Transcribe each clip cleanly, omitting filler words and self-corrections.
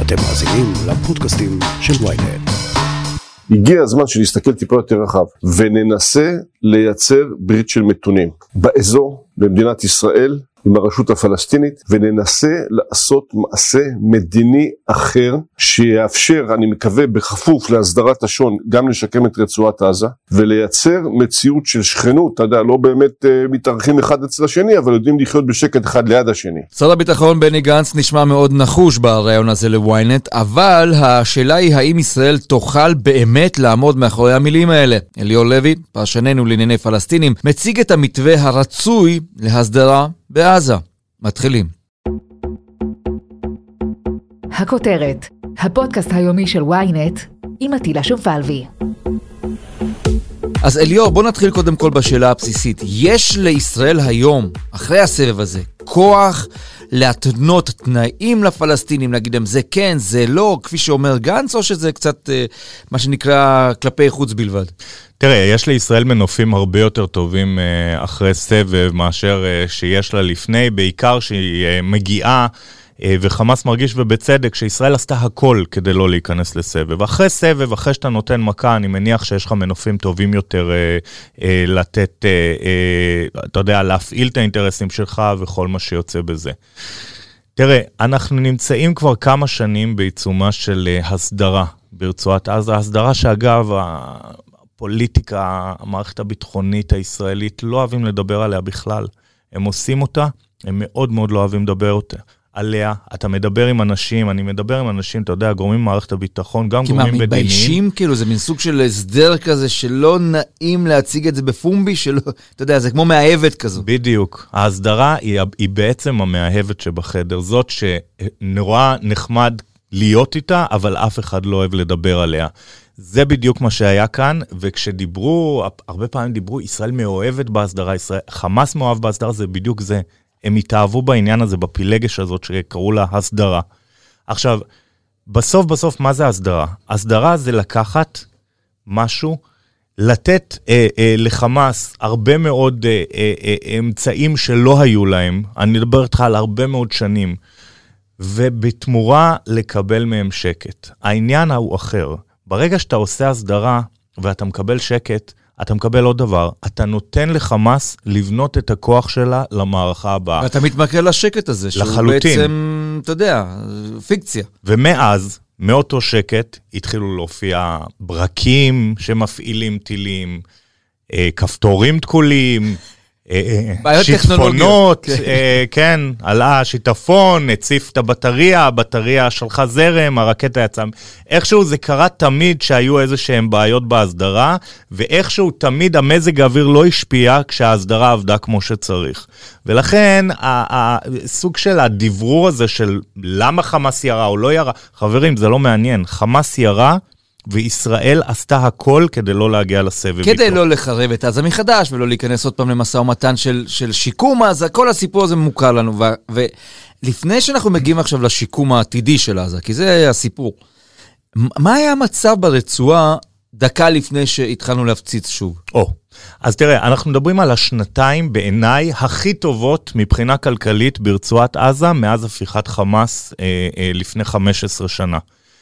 אתם מאזינים לפודקאסטים של ynet. הגיע הזמן שנסתכל טיפה יותר רחב, וננסה לייצר ברית של מתונים באזור, במדינת ישראל, עם הרשות הפלסטינית, וננסה לעשות מעשה מדיני אחר, שיאפשר, אני מקווה, בכפוף להסדרת השון, גם לשקם את רצועת עזה, ולייצר מציאות של שכנות, אתה יודע, לא באמת מתארחים אחד אצל השני, אבל יודעים לחיות בשקט אחד ליד השני. שר הביטחון בני גנץ נשמע מאוד נחוש ברעיון הזה לוויינט, אבל השאלה היא האם ישראל תוכל באמת לעמוד מאחורי המילים האלה. אליאור לוי, פרשננו לענייני פלסטינים, מציג את המתווה הרצוי להסדרה בעזה. מתחילים. הכותרת, הפודקאסט היומי של ynet עם עטילה שומפלבי. אז אליאור, בוא נתחיל קודם כל בשאלה הבסיסית. יש לישראל היום, אחרי הסבב הזה, כוח להתנות תנאים לפלסטינים, להגיד להם זה כן, זה לא, כפי שאומר גנץ, או שזה קצת מה שנקרא כלפי חוץ בלבד? תראה, יש לישראל מנופים הרבה יותר טובים אחרי סבב מאשר שיש לה לפני, בעיקר שהיא מגיעה, וחמאס מרגיש ובצדק שישראל עשתה הכל כדי לא להיכנס לסבב. אחרי סבב, אחרי שאתה נותן מכה, אני מניח שיש לך מנופים טובים יותר לתת, אתה יודע, להפעיל את האינטרסים שלך וכל מה שיוצא בזה. תראה, אנחנו נמצאים כבר כמה שנים בעיצומה של הסדרה ברצועת עזה, הסדרה שאגב, הפוליטיקה, המערכת הביטחונית הישראלית, לא אוהבים לדבר עליה בכלל. הם עושים אותה, הם מאוד מאוד לא אוהבים לדבר אותה. עליה, אתה מדבר עם אנשים, אני מדבר עם אנשים, אתה יודע, גורמים במערכת הביטחון, גם גורמים בדינים. כי מה, מתביישים? כאילו, זה מין סוג של הסדר כזה, שלא נעים להציג את זה בפומבי, שלא, אתה יודע, זה כמו מאהבת כזו. בדיוק. ההסדרה היא בעצם המאהבת שבחדר, זאת שנורא נחמד להיות איתה, אבל אף אחד לא אוהב לדבר עליה. זה בדיוק מה שהיה כאן, וכשדיברו, הרבה פעמים דיברו, ישראל מאוהבת בהסדרה, חמאס מאוהב בהסדרה, זה בדיוק זה. הם התאהבו בעניין הזה, בפילגש הזאת שקראו לה הסדרה. עכשיו, בסוף, מה זה הסדרה? הסדרה זה לקחת משהו, לתת לחמאס הרבה מאוד אמצעים שלא היו להם, אני מדבר איתך על הרבה מאוד שנים, ובתמורה לקבל מהם שקט. העניין הוא אחר. ברגע שאתה עושה הסדרה ואתה מקבל שקט, אתה מקבל עוד דבר, אתה נותן לחמאס לבנות את הכוח שלה למערכה הבאה. ואתה מתמקל לשקט הזה, לחלוטין. שהוא בעצם, אתה יודע, פיקציה. ומאז, מאותו שקט, התחילו להופיע ברקים שמפעילים טילים, כפתורים תקולים, שיטפונות, כן, עלה שיטפון, הציף את הבטריה שלחה זרם, הרקטה יצאה. איכשהו זה קרה תמיד שהיו איזה שהם בעיות בהסדרה, ואיכשהו תמיד המזג האוויר לא השפיע כשההסדרה עבדה כמו שצריך. ולכן, הסוג של הדברור הזה של למה חמאס ירה או לא ירה, חברים, זה לא מעניין. חמאס ירה, וישראל עשתה הכל כדי לא להגיע לסבב. כדי לא לחרב את עזה מחדש, ולא להיכנס עוד פעם למשא ומתן של שיקום, אז כל הסיפור הזה מוכר לנו. ולפני שאנחנו מגיעים עכשיו לשיקום העתידי של עזה, כי זה הסיפור, מה היה המצב ברצועה דקה לפני שהתחלנו להפציץ שוב? אז תראה, אנחנו מדברים על השנתיים בעיניי הכי טובות מבחינה כלכלית ברצועת עזה, מאז הפיכת חמאס לפני 15 שנה.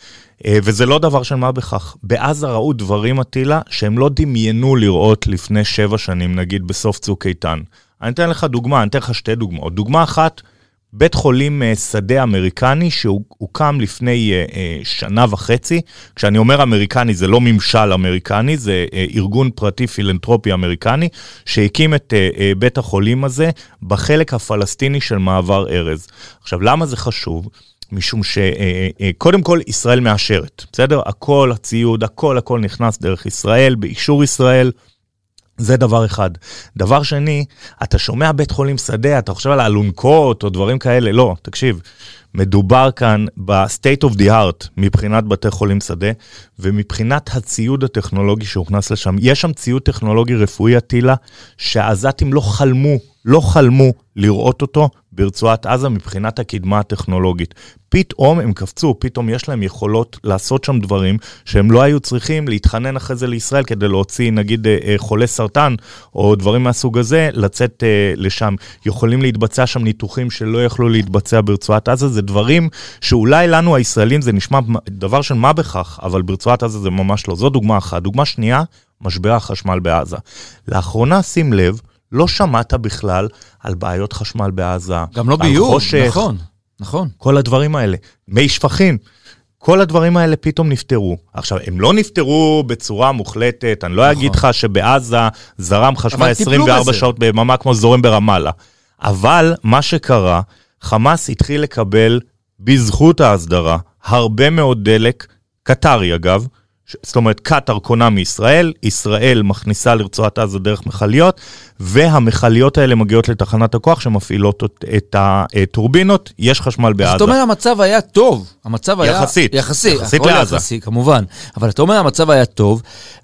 וזה לא דבר של מה בכך. בעזה ראו דברים, עטילה, שהם לא דמיינו לראות לפני 7 שנים, נגיד בסוף צוק איתן. אני אתן לך דוגמה, אני אתן לך 2 דוגמאות. דוגמה אחת, בית חולים שדה אמריקני, שהוקם לפני 1.5 שנה. כשאני אומר אמריקני, זה לא ממשל אמריקני, זה ארגון פרטי פילנטרופי אמריקני, שהקים את בית החולים הזה בחלק הפלסטיני של מעבר ארז. עכשיו, למה זה חשוב? משום שקודם כל ישראל מאשרת, בסדר? הכל, הציוד, הכל נכנס דרך ישראל, באישור ישראל, זה דבר אחד. דבר שני, אתה שומע בית חולים שדה, אתה חושב על אלונקות או דברים כאלה, לא, תקשיב, מדובר כאן ב-state of the art מבחינת בתי חולים שדה, ומבחינת הציוד הטכנולוגי שהוכנס לשם. יש שם ציוד טכנולוגי רפואי עטילה, שהעזתים לא חלמו לראות אותו ברצועת עזה מבחינת הקדמה הטכנולוגית. פתאום הם קפצו, פתאום יש להם יכולות לעשות שם דברים שהם לא היו צריכים להתחנן אחרי זה לישראל כדי להוציא נגיד חולי סרטן או דברים מהסוג הזה, לצאת לשם. יכולים להתבצע שם ניתוחים שלא יכלו להתבצע ברצועת עזה, זה דברים שאולי לנו הישראלים זה נשמע דבר של מה בכך, אבל ברצועת עזה זה ממש לא. זו דוגמה אחת. דוגמה שנייה, משבר החשמל בעזה. לאחרונה, שים לב, לא שמעת בכלל על בעיות חשמל בעזה. גם לא ביוב, נכון, נכון. כל הדברים האלה. מי שפכים. כל הדברים האלה פתאום נפטרו. עכשיו, הם לא נפטרו בצורה מוחלטת, אני לא אגיד לך שבעזה זרם חשמל 24 שעות ביממה כמו זורם ברמאללה. אבל מה שקרה, חמאס התחיל לקבל בזכות ההסדרה הרבה מאוד דלק, קטרי אגב, זאת אומרת, קטר קונה מישראל, ישראל מכניסה לרצועת עזה דרך מחליות, והמחליות האלה מגיעות לתחנת הכוח שמפעילות את הטורבינות, יש חשמל בעזה. זאת אומרת, המצב היה טוב. המצב היה... יחסית לעזה. יחסי, כמובן. אבל אתה אומר, המצב היה טוב,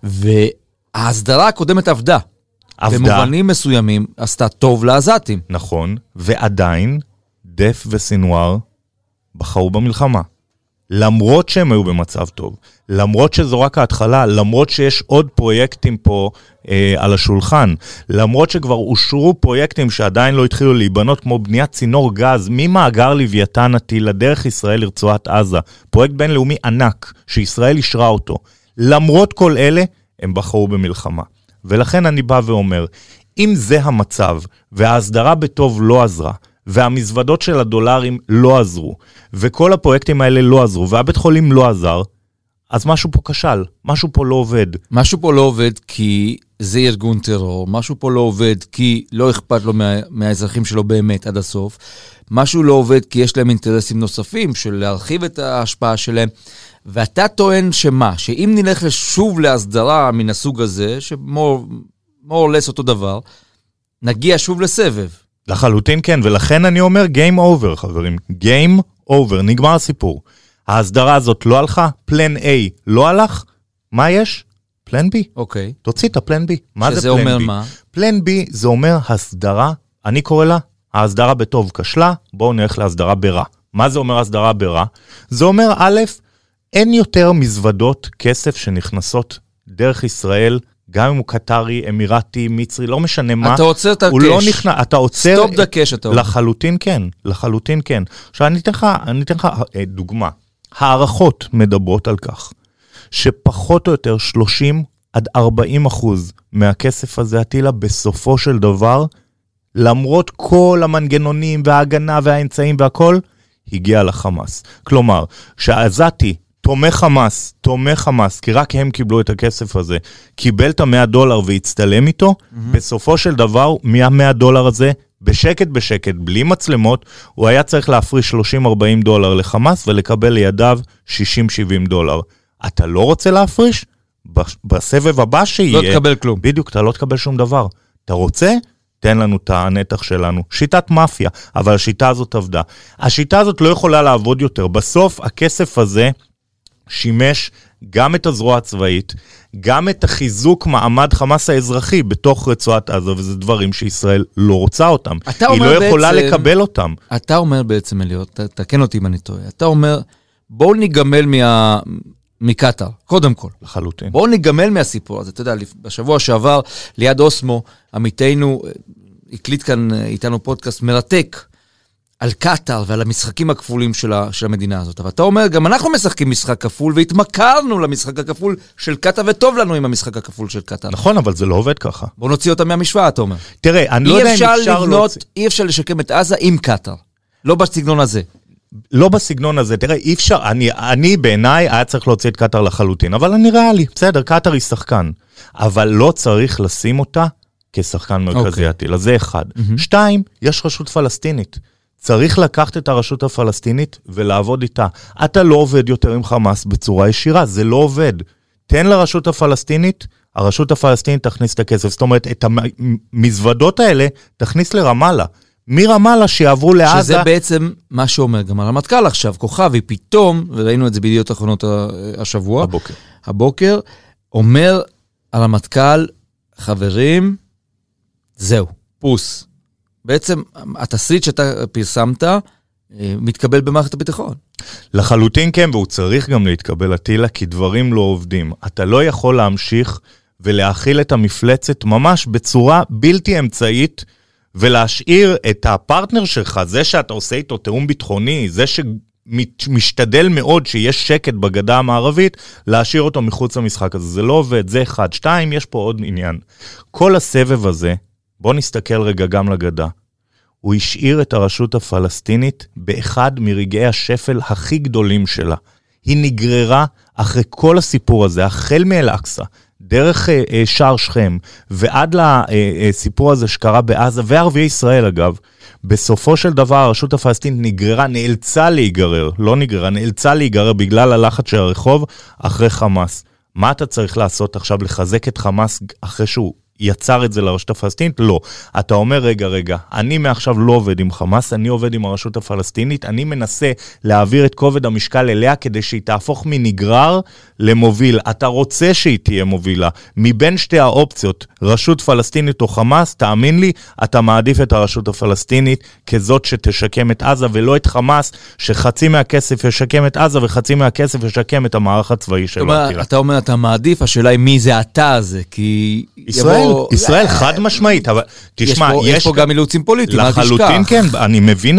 וההסדרה הקודמת עבדה. במובנים מסוימים, עשתה טוב לעזתים. נכון, ועדיין, דף וסינואר בחרו במלחמה. למרות שהם היו במצב טוב, למרות שזו רק ההתחלה, למרות שיש עוד פרויקטים פה על השולחן, למרות שכבר אושרו פרויקטים שעדיין לא התחילו להיבנות, כמו בניית צינור גז ממאגר לוויתן עתיל לדרך ישראל לרצועת עזה, פרויקט בינלאומי ענק שישראל אישרה אותו. למרות כל אלה, הם בחרו במלחמה. ולכן אני בא ואומר, אם זה המצב וההסדרה בטוב לא עזרה, והמזוודות של הדולרים לא עזרו, וכל הפרויקטים האלה לא עזרו, והבית חולים לא עזר, אז משהו פה כשל, משהו פה לא עובד. משהו פה לא עובד כי זה ארגון טרור, משהו פה לא עובד כי לא אכפת לו מהאזרחים שלו באמת עד הסוף, משהו לא עובד כי יש להם אינטרסים נוספים של להרחיב את ההשפעה שלהם, ואתה טוען שמה? שאם נלך שוב להסדרה מן הסוג הזה, שמור לס אותו דבר, נגיע שוב לסבב. לחלוטין כן, ולכן אני אומר Game over, חברים. Game over, נגמר הסיפור. ההסדרה הזאת לא הלכה, פלן A לא הלך, מה יש? פלן B. אוקיי. תוציא את הפלן B. מה זה שזה פלן אומר B? מה? פלן B זה אומר הסדרה, אני קורא לה, ההסדרה בטוב כשלה, בואו נלך להסדרה ברע. מה זה אומר הסדרה ברע? זה אומר א', אין יותר מזוודות כסף שנכנסות דרך ישראל, גם אם הוא קטרי, אמירתי, מצרי, לא משנה מה. אתה עוצר את הקש. הוא לא נכנס, אתה עוצר... סטופ דקש, אתה אומר. לחלוטין כן, לחלוטין כן. עכשיו אני אתן לך דוגמה. הערכות מדברות על כך, שפחות או יותר 30-40% מהכסף הזה עתילה בסופו של דבר, למרות כל המנגנונים וההגנה והאמצעים והכל, הגיע לחמאס. כלומר, שהעזתי תומך חמאס, כי רק הם קיבלו את הכסף הזה, קיבל את $100 והצטלם איתו, בסופו של דבר, $100 הזה, בשקט, בלי מצלמות, הוא היה צריך להפריש $30-40 לחמאס, ולקבל לידיו $60-70. אתה לא רוצה להפריש? בסבב הבא שיהיה... לא תקבל כלום. בדיוק, אתה לא תקבל שום דבר. אתה רוצה? תן לנו את הנתח שלנו. שיטת מאפיה, אבל השיטה הזאת עבדה. השיטה הזאת לא יכולה לעבוד יותר. בסוף, הכסף הזה שימש גם את הזרוע הצבאית, גם את החיזוק מעמד חמאס האזרחי בתוך רצועת עזה, וזה דברים שישראל לא רוצה אותם. היא לא יכולה לקבל אותם. אתה אומר בעצם, אליot, תקן אותי אם אני טועה, אתה אומר, בואו ניגמל מקטר, קודם כל. לחלוטין. בואו ניגמל מהסיפור הזה. אתה יודע, בשבוע שעבר, ליד אוסמו, עמיתנו, הקליט כאן איתנו פודקאסט מרתק, על קטר ועל המשחקים הכפולים של המדינה הזאת. אבל אתה אומר, גם אנחנו משחקים משחק כפול, והתמכרנו למשחק הכפול של קטר, וטוב לנו עם המשחק הכפול של קטר. נכון, אבל זה לא עובד ככה. בוא נוציא אותם מהמשוואה, אתה אומר. תראה, אני לא יודע אם אפשר להוציא... אי אפשר לשקם את עזה עם קטר. לא בסגנון הזה. לא בסגנון הזה, תראה, אי אפשר, אני בעיניי היה צריך להוציא את קטר לחלוטין, אבל אני ריאלי, בסדר, קטר היא שחקן, אבל לא צריך לשים אותה כשחקן מרכזי עתיל, אז זה אחד. 2, יש רשות פלסטינית. צריך לקחת את הרשות הפלסטינית ולעבוד איתה. אתה לא עובד יותר עם חמאס בצורה ישירה, זה לא עובד. תן לרשות הפלסטינית, הרשות הפלסטינית תכניס את הכסף. זאת אומרת, את המזוודות האלה תכניס לרמאללה. מרמאללה שיעברו לעזה. שזה בעצם מה שאומר גם הרמטכ"ל עכשיו, כוכבי פתאום, וראינו את זה בידיעות אחרונות השבוע, הבוקר, אומר הרמטכ"ל, חברים, זהו, פוס. בעצם התסריט שאתה פרסמת מתקבל במערכת הביטחון. לחלוטין כן, והוא צריך גם להתקבל עתילה, כי דברים לא עובדים. אתה לא יכול להמשיך ולהכיל את המפלצת ממש בצורה בלתי אמצעית, ולהשאיר את הפרטנר שלך, זה שאתה עושה איתו תאום ביטחוני, זה שמשתדל מאוד שיש שקט בגדה המערבית, להשאיר אותו מחוץ למשחק הזה. זה לא עובד, זה אחד. 2, יש פה עוד עניין. כל הסבב הזה, בוא נסתכל רגע גם לגדה, הוא השאיר את הרשות הפלסטינית באחד מרגעי השפל הכי גדולים שלה. היא נגררה אחרי כל הסיפור הזה, החל מאל-אקצא, דרך שער שכם, ועד לסיפור הזה שקרה בעזה, וערביי ישראל אגב, בסופו של דבר הרשות הפלסטינית נגררה, נאלצה להיגרר, לא נגררה, נאלצה להיגרר בגלל הלחץ של הרחוב אחרי חמאס. מה אתה צריך לעשות עכשיו? לחזק את חמאס אחרי שהוא יצר את זה לרשות הפלסטינית? לא. אתה אומר, רגע, אני מעכשיו לא עובד עם חמאס, אני עובד עם הרשות הפלסטינית, אני מנסה להעביר את כובד המשקל אליה, כדי שהיא תהפוך מנגרר למוביל. אתה רוצה שהיא תהיה מובילה. מבין שתי האופציות, רשות פלסטינית או חמאס, תאמין לי, אתה מעדיף את הרשות הפלסטינית כזאת שתשקם את עזה, ולא את חמאס, שחצי מהכסף ישקם את עזה, וחצי מהכסף ישקם את המערך הצבאי שלו. אתה אומר, אתה מעדיף, השאלה היא מי זה אתה הזה, כי ישראל חד משמעית, אבל תשמע, יש פה גם אילוצים פוליטיים, לחלוטין כן, אני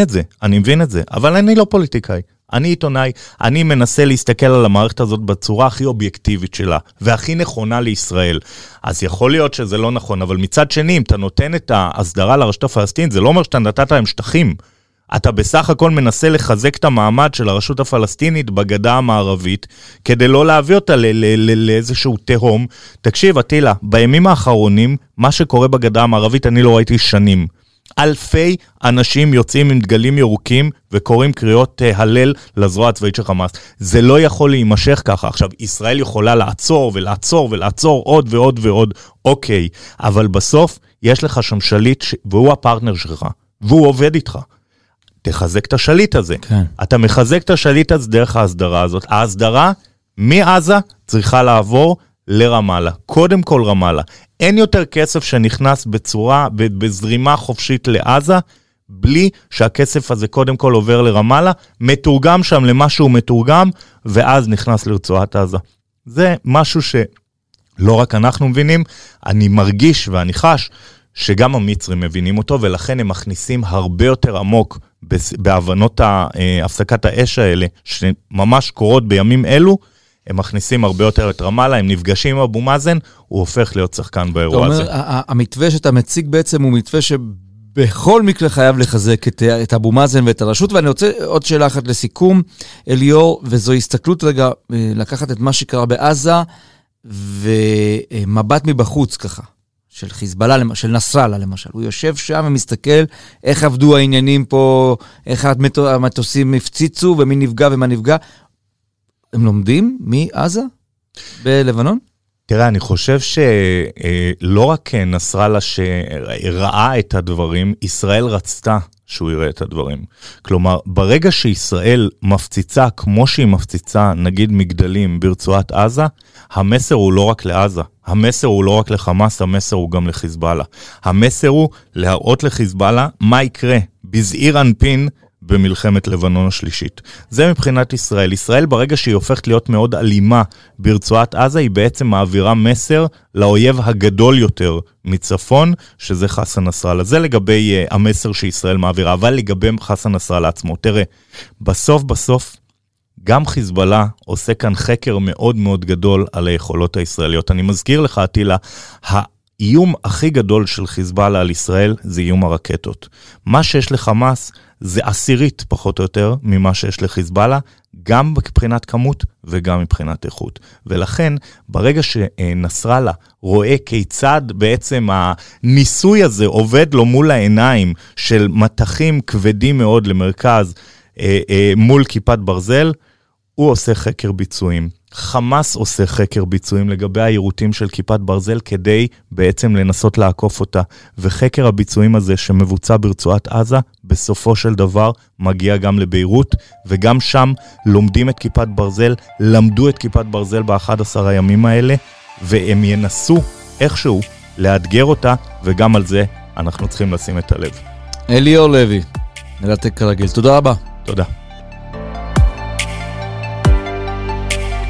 מבין את זה, אבל אני לא פוליטיקאי, אני עיתונאי, אני מנסה להסתכל על המערכת הזאת בצורה הכי אובייקטיבית שלה, והכי נכונה לישראל. אז יכול להיות שזה לא נכון, אבל מצד שני, אם אתה נותן את ההסדרה לרשות הפלסטינית, זה לא אומר שאתה נתת להם שטחים. אתה בסך הכל מנסה לחזק את המעמד של הרשות הפלסטינית בגדה המערבית, כדי לא להביא אותה לאיזשהו תהום. תקשיב, אטילה, בימים האחרונים, מה שקורה בגדה המערבית אני לא ראיתי שנים. אלפי אנשים יוצאים עם דגלים ירוקים וקוראים קריאות הלל לזרוע הצבאית של חמאס. זה לא יכול להימשך ככה. עכשיו, ישראל יכולה לעצור ולעצור עוד ועוד ועוד. אוקיי, אבל בסוף יש לך שם שליט והוא הפרטנר שלך, והוא עובד איתך. תחזק את השליט הזה. כן. אתה מחזק את השליט הזה דרך ההסדרה הזאת. ההסדרה מעזה צריכה לעבור לרמאללה. קודם כל רמאללה. אין יותר כסף שנכנס בזרימה חופשית לעזה, בלי שהכסף הזה קודם כל עובר לרמאללה, מתורגם שם למה שהוא מתורגם, ואז נכנס לרצועת עזה. זה משהו שלא רק אנחנו מבינים, אני מרגיש ואני חש, שגם המצרים מבינים אותו, ולכן הם מכניסים הרבה יותר עמוק בהבנות הפסקת האש האלה, שממש קורות בימים אלו, הם מכניסים הרבה יותר את רמאללה, הם נפגשים עם אבו מאזן, הוא הופך להיות שחקן באירוע הזה. המתווה שאתה מציג בעצם הוא מתווה שבכל מקרה חייב לחזק את אבו מאזן ואת הרשות, ואני רוצה עוד שאלה אחת לסיכום, אליאור, וזו הסתכלות רגע, לקחת את מה שקרה בעזה, ומבט מבחוץ ככה. של חיזבאללה, של נסראללה למשל. הוא יושב שם ומסתכל איך עבדו העניינים פה, איך המטוסים הפציצו ומי נפגע ומה נפגע. הם לומדים מעזה בלבנון? תראה, אני חושב שלא רק נסראללה שראה את הדברים, ישראל רצתה שהוא יראה את הדברים. כלומר, ברגע שישראל מפציצה כמו שהיא מפציצה, נגיד מגדלים ברצועת עזה, המסר הוא לא רק לעזה, המסר הוא לא רק לחמאס, המסר הוא גם לחיזבאללה. המסר הוא להראות לחיזבאללה מה יקרה בזעיר אנפין במלחמת לבנון השלישית. זה מבחינת ישראל. ישראל ברגע שהיא הופכת להיות מאוד אלימה ברצועת עזה, היא בעצם מעבירה מסר לאויב הגדול יותר מצפון, שזה חסן נסראללה. זה לגבי המסר שישראל מעבירה, אבל לגבי חסן נסראללה עצמו. תראה, בסוף, גם חיזבאללה עושה כאן חקר מאוד מאוד גדול על היכולות הישראליות. אני מזכיר לך, אטילה, האיום הכי גדול של חיזבאללה על ישראל זה איום הרקטות. מה שיש לחמאס זה עשירית פחות או יותר ממה שיש לחיזבאללה, גם מבחינת כמות וגם מבחינת איכות. ולכן, ברגע שנסראללה רואה כיצד בעצם הניסוי הזה עובד לו מול העיניים של מתחים כבדים מאוד למרכז מול כיפת ברזל, הוא עושה חקר ביצועים. חמאס עושה חקר ביצועים לגבי העירותים של כיפת ברזל כדי בעצם לנסות לעקוף אותה. וחקר הביצועים הזה שמבוצע ברצועת עזה, בסופו של דבר מגיע גם לביירות, וגם שם לומדים את כיפת ברזל, למדו את כיפת ברזל ב11 הימים האלה, והם ינסו איכשהו לאתגר אותה, וגם על זה אנחנו צריכים לשים את הלב. אליאור לוי, נלתק כרגיל. תודה רבה. תודה.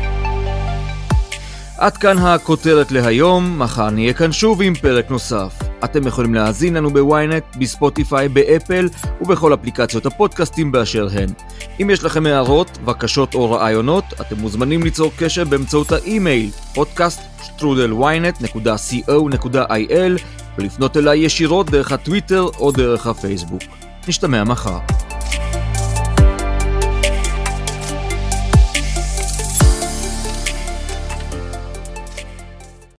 עד כאן הכותרת להיום, מחר נהיה כאן שוב עם פרק נוסף. אתם יכולים להאזין לנו בוויינט, בספוטיפיי, באפל ובכל אפליקציות הפודקאסטים באשר הן. אם יש לכם הערות, בקשות או רעיונות, אתם מוזמנים ליצור קשר באמצעות האימייל podcast@ynet.co.il ולפנות אליי ישירות דרך הטוויטר או דרך הפייסבוק. נשתמע מחר.